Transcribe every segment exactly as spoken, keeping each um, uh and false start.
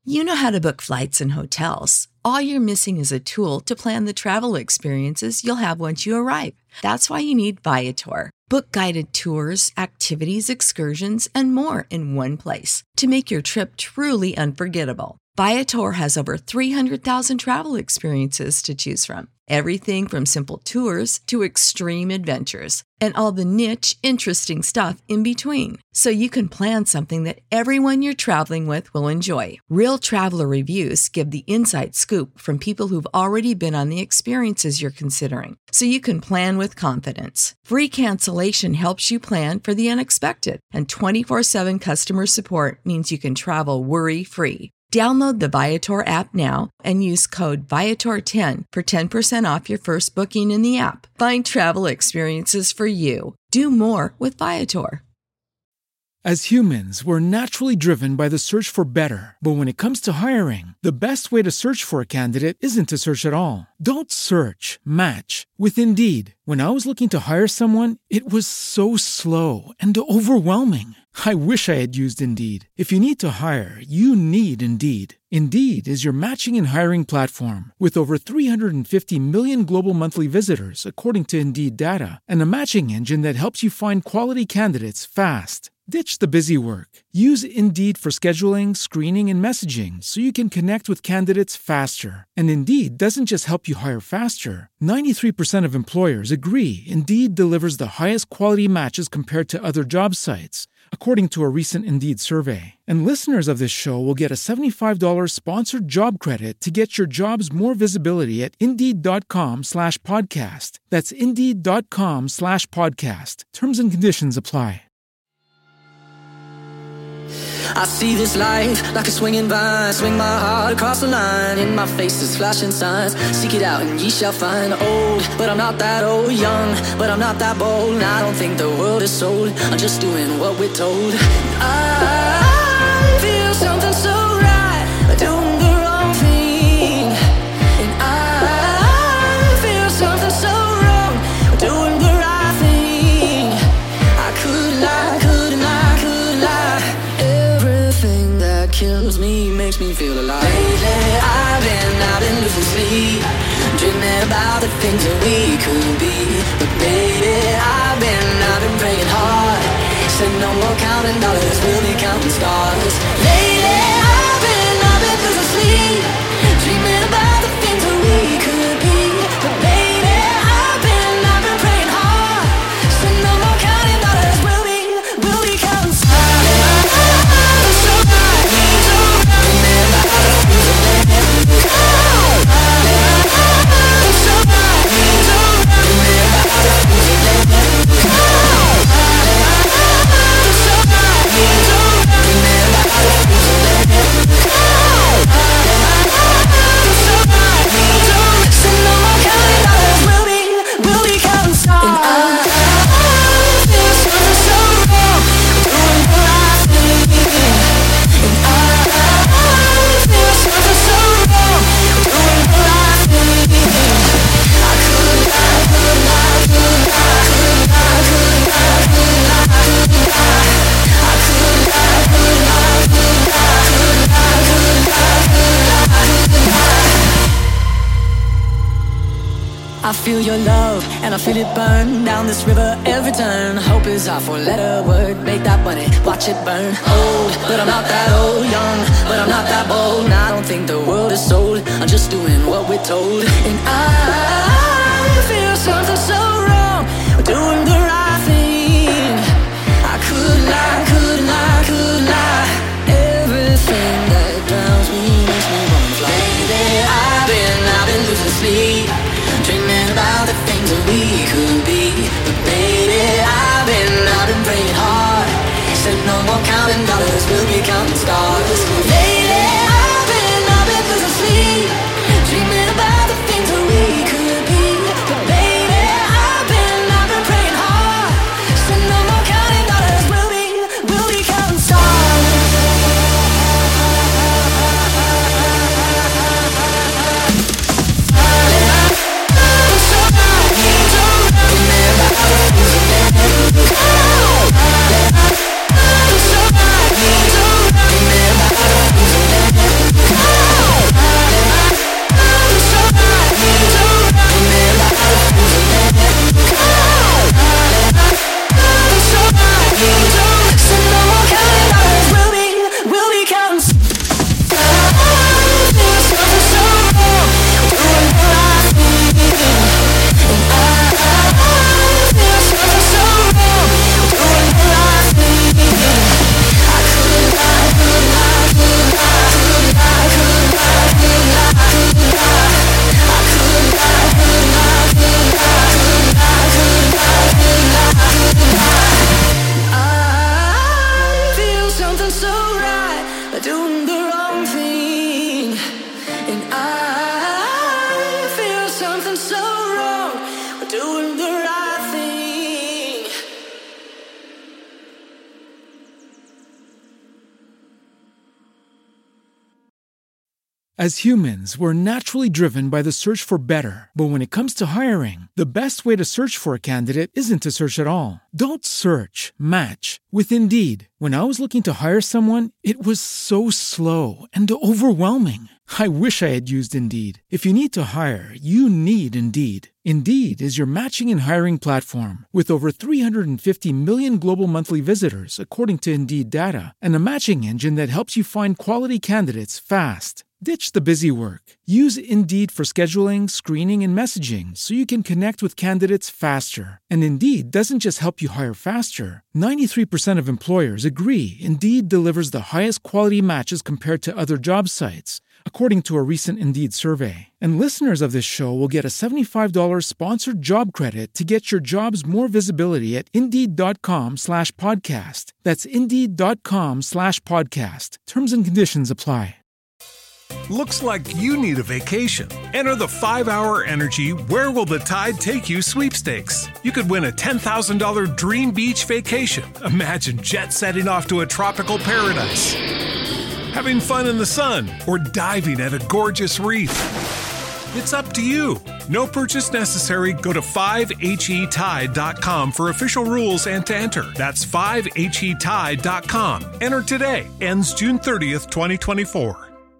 You know how to book flights and hotels. All you're missing is a tool to plan the travel experiences you'll have once you arrive. That's why you need Viator. Book guided tours, activities, excursions, and more in one place to make your trip truly unforgettable. Viator has over three hundred thousand travel experiences to choose from. Everything from simple tours to extreme adventures and all the niche, interesting stuff in between. So you can plan something that everyone you're traveling with will enjoy. Real traveler reviews give the inside scoop from people who've already been on the experiences you're considering. So you can plan with confidence. Free cancellation helps you plan for the unexpected. And twenty-four seven customer support means you can travel worry-free. Download the Viator app now and use code Viator ten for ten percent off your first booking in the app. Find travel experiences for you. Do more with Viator. As humans, we're naturally driven by the search for better. But when it comes to hiring, the best way to search for a candidate isn't to search at all. Don't search, match with Indeed. When I was looking to hire someone, it was so slow and overwhelming. I wish I had used Indeed. If you need to hire, you need Indeed. Indeed is your matching and hiring platform with over three hundred fifty million global monthly visitors, according to Indeed data, and a matching engine that helps you find quality candidates fast. Ditch the busy work. Use Indeed for scheduling, screening, and messaging so you can connect with candidates faster. And Indeed doesn't just help you hire faster. ninety-three percent of employers agree Indeed delivers the highest quality matches compared to other job sites, according to a recent Indeed survey. And listeners of this show will get a seventy-five dollars sponsored job credit to get your jobs more visibility at Indeed.com slash podcast. That's Indeed.com slash podcast. Terms and conditions apply. I see this life like a swinging vine. Swing my heart across the line. In my face is flashing signs. Seek it out and ye shall find. Old, but I'm not that old. Young, but I'm not that bold. And I don't think the world is sold. I'm just doing what we're told. I feel something so right, doing the wrong thing. And I feel something so wrong, doing the right thing. I could lie, could lie, could lie. Everything that kills me makes me feel alive. Lately I've been, I've been losing sleep, dreaming about the things that we could be. But baby, I've been, I've been praying hard. Said no more counting dollars, we'll be counting stars. Lately I've been, I've been losing sleep, dreaming about the things that we could be. But baby, I've been, I've been praying hard. Said no more counting dollars, we'll be, we'll be counting stars. So right, so right, remember how to feel the land. So right, so right, remember how to feel the land. I feel your love, and I feel it burn down this river every turn. Hope is our four-letter word, make that money, watch it burn. Old, but I'm not that old. Young, but I'm not that bold. And I don't think the world is sold, I'm just doing what we're told. And I feel something so wrong, we're doing the right thing. I could lie, could lie, could lie. Everything that drowns me makes me wanna fly. Baby, I've been, I've been losing sleep, dreaming about the things that we could be. But baby, I've been, I've been praying hard. Said no more counting dollars, we'll be counting stars. Lately, I've been, I've been losing sleep, dreaming about the things that we could be. But baby, I've been, I've been praying hard. Said no more counting dollars, we'll be, we'll be counting stars. So And I feel something so wrong. We're doing the right thing. As humans, we're naturally driven by the search for better. But when it comes to hiring, the best way to search for a candidate isn't to search at all. Don't search, match with Indeed. When I was looking to hire someone, it was so slow and overwhelming. I wish I had used Indeed. If you need to hire, you need Indeed. Indeed is your matching and hiring platform with over three hundred fifty million global monthly visitors, according to Indeed data, and a matching engine that helps you find quality candidates fast. Ditch the busy work. Use Indeed for scheduling, screening, and messaging so you can connect with candidates faster. And Indeed doesn't just help you hire faster. ninety-three percent of employers agree Indeed delivers the highest quality matches compared to other job sites, according to a recent Indeed survey. And listeners of this show will get a seventy-five dollars sponsored job credit to get your jobs more visibility at Indeed.com slash podcast. That's Indeed.com slash podcast. Terms and conditions apply. Looks like you need a vacation. Enter the five hour Energy Where Will the Tide Take You sweepstakes. You could win a ten thousand dollars dream beach vacation. Imagine jet setting off to a tropical paradise, having fun in the sun, or diving at a gorgeous reef. It's up to you. No purchase necessary. Go to five H E tide dot com for official rules and to enter. That's five H E tide dot com. Enter today. Ends June thirtieth, twenty twenty-four.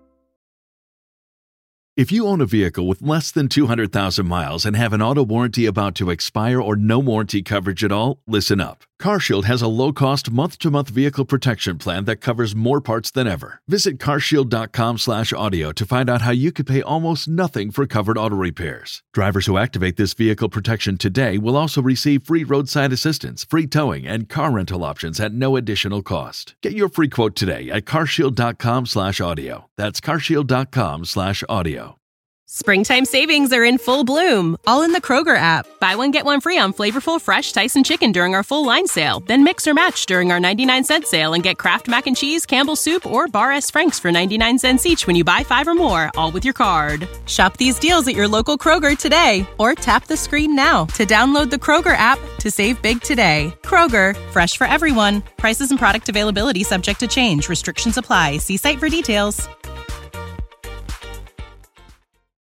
If you own a vehicle with less than two hundred thousand miles and have an auto warranty about to expire or no warranty coverage at all, listen up. CarShield has a low-cost month-to-month vehicle protection plan that covers more parts than ever. Visit carshield.com slash audio to find out how you could pay almost nothing for covered auto repairs. Drivers who activate this vehicle protection today will also receive free roadside assistance, free towing, and car rental options at no additional cost. Get your free quote today at carshield.com slash audio. That's carshield.com slash audio. Springtime savings are in full bloom, all in the Kroger app. Buy one, get one free on flavorful, fresh Tyson chicken during our full line sale. Then mix or match during our ninety-nine cent sale and get Kraft Mac and Cheese, Campbell's Soup, or Bar S. Frank's for ninety-nine cents each when you buy five or more, all with your card. Shop these deals at your local Kroger today, or tap the screen now to download the Kroger app to save big today. Kroger, fresh for everyone. Prices and product availability subject to change. Restrictions apply. See site for details.